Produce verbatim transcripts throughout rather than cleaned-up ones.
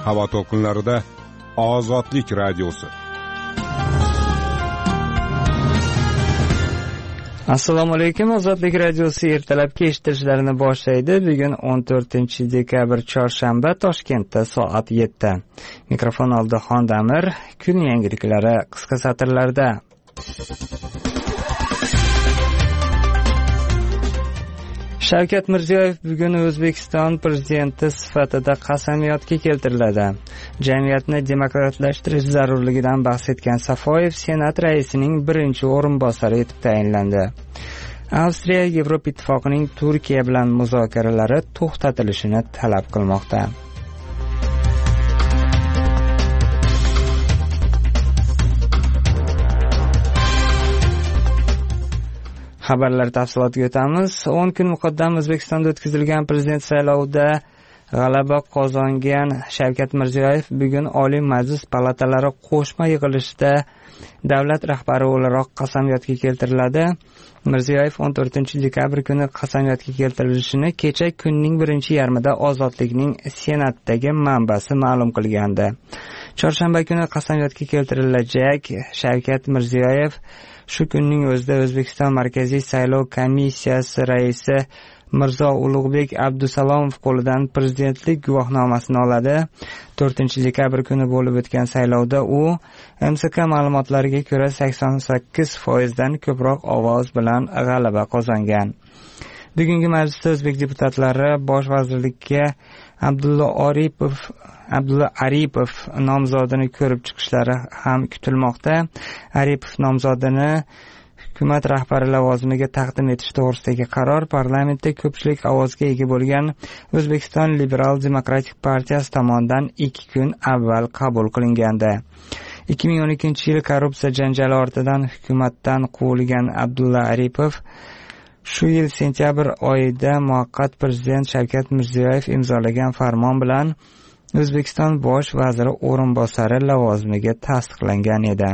havo to'lqinlarida Ozodlik radiosi. Assalomu alaykum. Ozodlik radiosi ertalabki eshittirishlarini boshlaydi. Bugun o'n to'rtinchi dekabr chorshanba, Toshkentda soat yetti. Mikrofon oldida Xondamir. Kun yangiliklari qisqa satrlarda. Shavkat Mirziyoyev bugun O'zbekiston prezidenti sifatida qasamyodga keltiriladi. Jamiyatni demokratlashtirish zarurligidan bahs etgan Safoyev Senat raisining birinchi o'rinbosari etib tayinlandi. Avstriya Yevropa Ittifoqining Turkiya bilan muzokaralari to'xtatilishini talab qilmoqda. Xabarlar tafsilotiga o'tamiz. o'n kun muqaddam O'zbekistonda o'tkazilgan prezident saylovida g'alaba qozongan Shavkat Mirziyoyev bugun Oliy Majlis palatalari qo'shma yig'ilishida davlat rahbari o'laroq qasamyodga keltiriladi. Mirziyoyev o'n to'rtinchi dekabr kuni qasamyodga keltirilishini kecha kunning birinchi yarmida Ozodlikning Senatdagi manbasi ma'lum qilgandi. Chorshanba kuni qasamyodga keltirilajak Shavkat Mirziyoyev shu kunning o'zida O'zbekiston Markaziy saylov komissiyasi raisi Mirzo Ulug'bek Abdusalomov qo'lidan prezidentlik guvohnomasini oladi. to'rtinchi dekabr kuni bo'lib o'tgan saylovda u M S K ma'lumotlariga ko'ra sakson sakkiz foizdan ko'proq ovoz bilan g'alaba qozongan. Bugungi majlisda o'zbek deputatlari bosh vazirlikka Abdulla Aripov Abdulla Aripov nomzodini ko'rib chiqishlari ham kutilmoqda. Aripov nomzodini hukumat rahbari lavozimiga taqdim etish to'g'risidagi qaror parlamentda ko'pchilik ovozga ega bo'lgan O'zbekiston Liberal Demokratik partiyasi tomonidan ikki kun avval qabul qilingandi. ikki ming o'n ikkinchi yil korrupsiya janjali ortidan hukumatdan quvilgan Abdulla Aripov shu yil sentyabr oyida muvaqqat prezident Shavkat Mirziyoyev imzolagan farmon bilan O'zbekiston bosh vaziri o'rinbosari lavozimiga tasdiqlangan edi.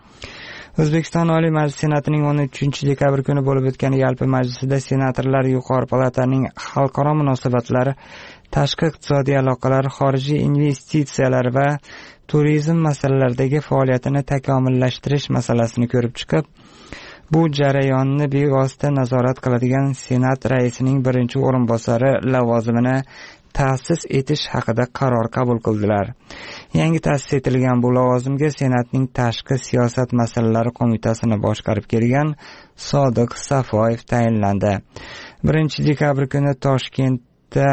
O'zbekiston Oliy Majlisi Senatining o'n uchinchi dekabr kuni bo'lib o'tgan yalpi majlisida senatorlar yuqori palataning xalqaro munosabatlar, tashqi iqtisodiy aloqalar, xorijiy investitsiyalar va turizm masalalaridagi faoliyatini takomillashtirish masalasini ko'rib chiqib, bu jarayonni bevosita nazorat qiladigan Senat raisining birinchi o'rinbosari lavozimini ta'sis etish haqida qaror qabul qildilar. Yangi ta'sis etilgan bu lavozimga Senatning tashqi siyosat masalalari qo'mitasini boshqarib kelgan Sodiq Safoyev tayinlandi. birinchi dekabr kuni Toshkentda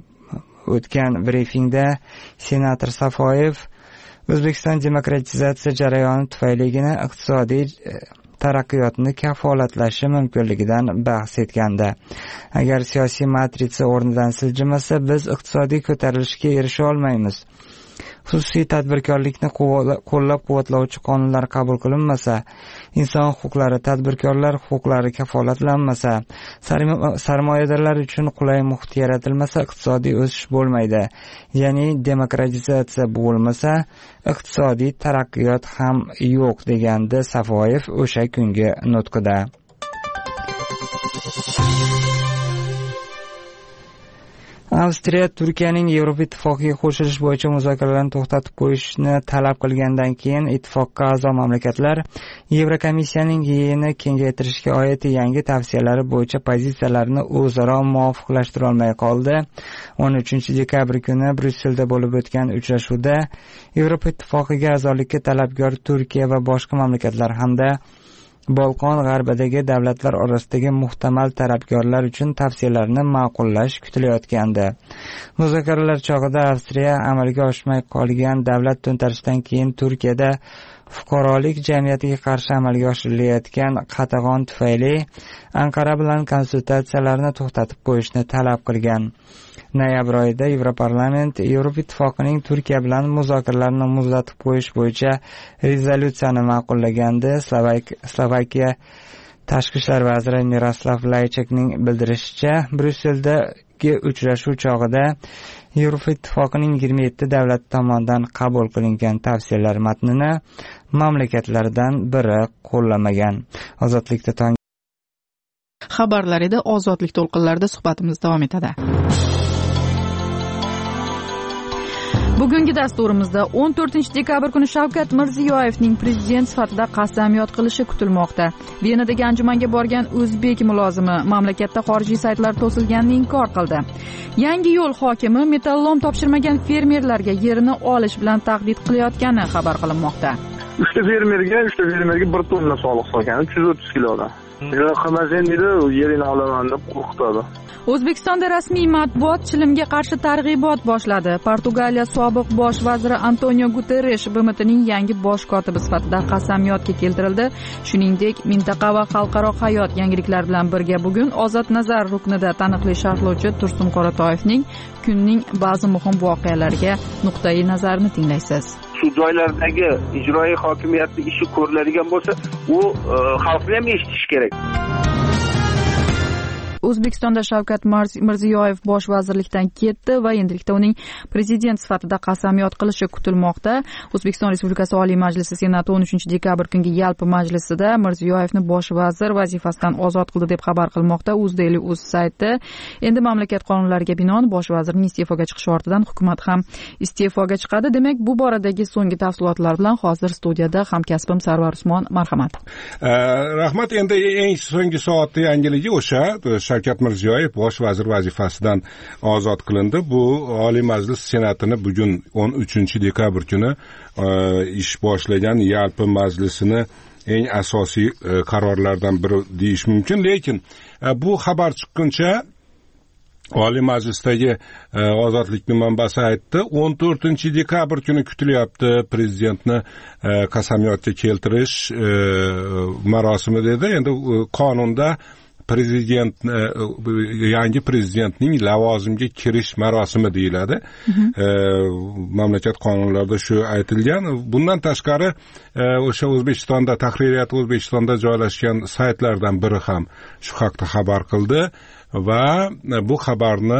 o'tgan brifingda senator Safoyev O'zbekiston demokratizatsiya jarayoni tufayligina iqtisodiy taraqqiyotni kafolatlashi mumkinligidan bahs etgandi. Agar siyosiy matritsa o'rnidan siljimasa, biz iqtisodiy ko'tarilishga erisha olmaymiz. Xususiy tadbirkorlikni qo'llab-quvvatlovchi qonunlar qabul qilinmasa, inson huquqlari, tadbirkorlar huquqlari kafolatlanmasa, sarmoyadorlar uchun qulay muhit yaratilmasa, iqtisodiy o'sish bo'lmaydi. Ya'ni demokratizatsiya bo'lmasa, iqtisodiy taraqqiyot ham yo'q, degandi Safoyev o'sha kungi nutqida. Avstriya Turkiyaning Yevropa Ittifoqiga qo'shilish bo'yicha muzokaralarni to'xtatib qo'yishni talab qilgandan keyin ittifoqqa a'zo mamlakatlar Yevrokomissiyaning yeni kengaytirishga oid yangi tavsiyalari bo'yicha pozitsiyalarini o'zaro muvofiqlashtira olmay qoldi. o'n uchinchi dekabr kuni Bryusselda bo'lib o'tgan uchrashuvda Yevropa Ittifoqiga a'zolikka talabgor Turkiya va boshqa mamlakatlar hamda Bolqon g'arbidagi davlatlar orasidagi muhtamal tarafdorlar uchun tavsiyalarni ma'qullash kutilayotgandi. Muzokaralar chog'ida Avstriya amalga oshmay qolgan davlat to'ntarishidan keyin Turkiyada fuqarolik jamiyatiga qarshi amalga oshirilayotgan qatag'on tufayli Anqara bilan konsultatsiyalarni to'xtatib qo'yishni talab qilgan. Noyabr oyida Yevroparlament Yevropa Ittifoqining Turkiya bilan muzokaralarni muzlatib qo'yish bo'yicha rezolyutsiyani ma'qullagandi. Slovakiya Tashqi ishlar vaziri Miroslav Lajchakning bildirishicha, Bryusseldagi uchrashuv chog'ida Yevropa Ittifoqining yigirma yetti davlat tomonidan qabul qilingan tavsiyalar matnini mamlakatlardan biri qo'llamagan. Ozodlikda tong xabarlar edi. Ozodlik to'lqinlarida suhbatimiz davom etadi. Bugungi dasturimizda o'n to'rtinchi dekabr kuni Shavkat Mirziyoyevning prezident sifatida qasamyod qilishi kutilmoqda. Venadagi anjumanga borgan o'zbek mulozimi mamlakatda xorijiy saytlar to'silganini inkor qildi. Yangi yo'l hokimi metallom topshirmagan fermerlarga yerini olish bilan tahdid qilayotgani xabar qilinmoqda. uchta fermerga uchta fermerga bir tonna soliq solgan, uch yuz o'ttiz kilodan. Yo'q, qilmasan dedi, yerini olaman deb qo'rqitadi. O'zbekistonda rasmiy matbuot chilimga qarshi targ'ibot boshladi. Portugaliya sobiq bosh vaziri Antonio Guterres B M Tning yangi bosh kotibi sifatida qasamyodga keltirildi. Shuningdek, mintaqa va xalqaro hayot yangiliklari bilan birga bugun Ozod nazar ruknida taniqli sharhlovchi Tursun Qoratoyevning kunning ba'zi muhim voqealariga nuqtai nazarini tinglaysiz. Shu joylardagi ijroiy hokimiyatning ishi ko'riladigan bo'lsa, u xalqni ham eshitish kerak. O'zbekistonda Shavkat Mirziyoyev bosh vazirlikdan ketdi va endilikda uning prezident sifatida qasamyod qilishi kutilmoqda. O'zbekiston Respublikasi Oliy Majlisi Senati o'n uchinchi dekabr kungi yalpi majlisida Mirziyoyevni bosh vazir vazifasidan ozod qildi deb xabar qilmoqda UzDaily.uz sayti. Endi mamlakat qonunlariga binoan bosh vazirning iste'foga chiqishi ortidan hukumat ham iste'foga chiqadi. Demak, bu boradagi so'nggi tafsilotlar bilan hozir studiyada hamkasbim Sarvar Usmon, marhamat. Rahmat. Endi eng so'nggi soatda yangiligi o'sha Shavkat Mirziyoyev bosh vazir vazifasidan ozod qilindi. Bu Oliy Majlis Senatini bugun o'n uchinchi dekabr kuni ish boshlagan yalpi majlisini eng asosiy qarorlardan biri deyish mumkin. Lekin bu xabar chiqquncha Oliy Majlisdagi ozodlikning manbasi aytdi, o'n to'rtinchi dekabr kuni kutilyapti prezidentni qasamyodga keltirish marosimi dedi. Endi qonunda prezident yangi prezidentning lavozimga kirish marosimi deyiladi. E, mamlakat qonunlarida shu aytilgan. Bundan tashqari o'sha O'zbekistonda tahririyat O'zbekistonda joylashgan saytlardan biri ham shu haqda xabar qildi va bu xabarni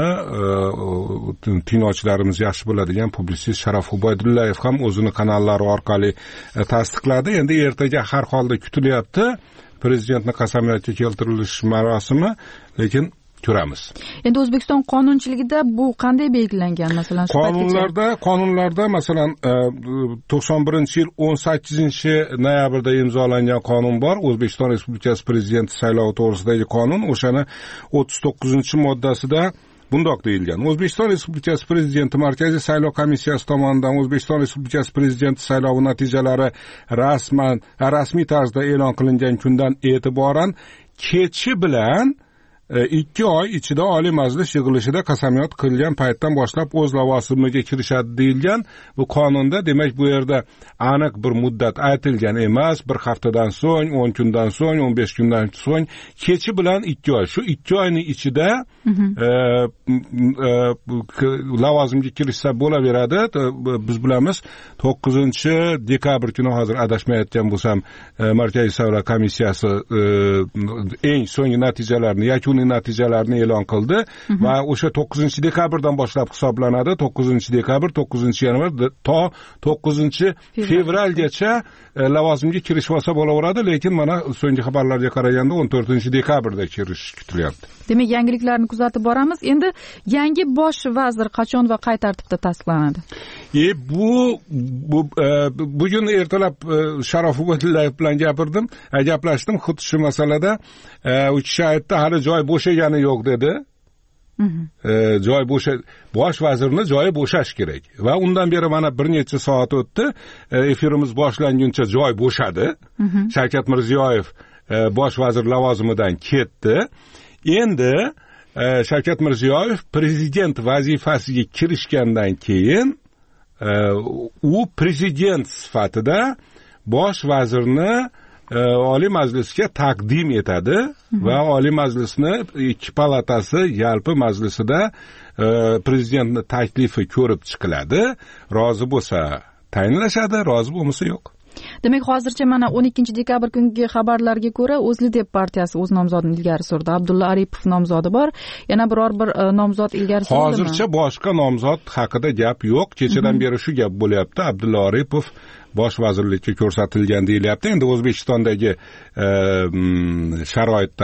e, tinglovchilarimiz yaxshi biladigan publisist Sharof Ubaydullayev ham o'zini kanallari orqali e, tasdiqladi. Endi ertaga har holda kutilyapti prezidentni qasamyodga keltirilish marosimi, lekin ko'ramiz. Endi O'zbekiston qonunchiligida bu qanday belgilangan, masalan, qonunlarda, qonunlarda masalan to'qson birinchi yil o'n sakkizinchi noyabrda imzolangan qonun bor, O'zbekiston Respublikasi prezidenti saylovi to'g'risidagi qonun. O'shani o'ttiz to'qqizinchi moddasida bundoq deyilgan: O'zbekiston Respublikasi Prezidenti Markaziy saylov komissiyasi tomonidan O'zbekiston Respublikasi Prezidenti saylovi natijalari rasman rasmiy tarzda e'lon qilingan kundan e'tiboran kechi bilan ikki oy ichida Oliy Majlis yig'ilishida qasamyod qilgan paytdan boshlab o'z lavozimiga kirishadi deyilgan. Bu qonunda, demak, bu yerda aniq bir muddat aytilgan emas. Bir haftadan so'ng, o'n kundan so'ng, o'n besh kundan so'ng, kechi bilan ikki oy. Shu ikki oyning ichida e, e, lavozimga kirishsa bo'laveradi. Biz bilamiz, to'qqizinchi dekabr kuni, hozir adashmayotgan bo'lsam, e, Markaziy saylov komissiyasi e, eng so'nggi natijalarni, yakuniy natijalarini e'lon qildi va o'sha to'qqizinchi dekabrdan boshlab hisoblanadi. to'qqizinchi dekabr, to'qqizinchi yanvar to to'qqizinchi fevralgacha lavozimga kirish bo'lsa bo'laveradi, lekin mana so'nggi xabarlarga qaraganda o'n to'rtinchi dekabrda kirish kutilyapti. Demak, yangiliklarni kuzatib boramiz. Endi yangi bosh vazir qachon va qay tartibda tasdiqlanadi? E bu, bu e, bugun ertalab e, Sharof Ubaydullayev bilan gapirdim, e, gaplashdim xuddi shu masalada. E, u kishi aytdi, hali joy bo'shagani yo'q dedi. E, joy bo'sha bosh vazirni joyi bo'shash kerak va undan beri mana bir necha soat o'tdi. E, efirimiz boshlanguncha joy bo'shadi. Shavkat Mirziyoyev e, bosh vazir lavozimidan ketdi. Endi e, Shavkat Mirziyoyev prezident vazifasiga kirishgandan keyin e, u prezident sifatida bosh vazirni e, Oliy Majlisga taqdim etadi va Oliy Majlisni ikki palatasi yalpi majlisida e, prezidentni taklifi ko'rib chiqiladi. Rozi bo'lsa tayinlashadi, rozi bo'lmasa yo'q. Demak, hozircha mana o'n ikkinchi dekabr kungi xabarlarga ko'ra O'zlidep partiyasi o'z nomzodini ilgari surdi. Abdulla Aripov nomzodi bor. Yana biror bir nomzod ilgari surildi. Hozircha boshqa nomzod haqida gap yo'q. Kechadan beri shu gap bo'lyapti. Abdulla Aripov bosh vazirlikka ko'rsatilgan deyilyapti. Endi O'zbekistondagi e, sharoitda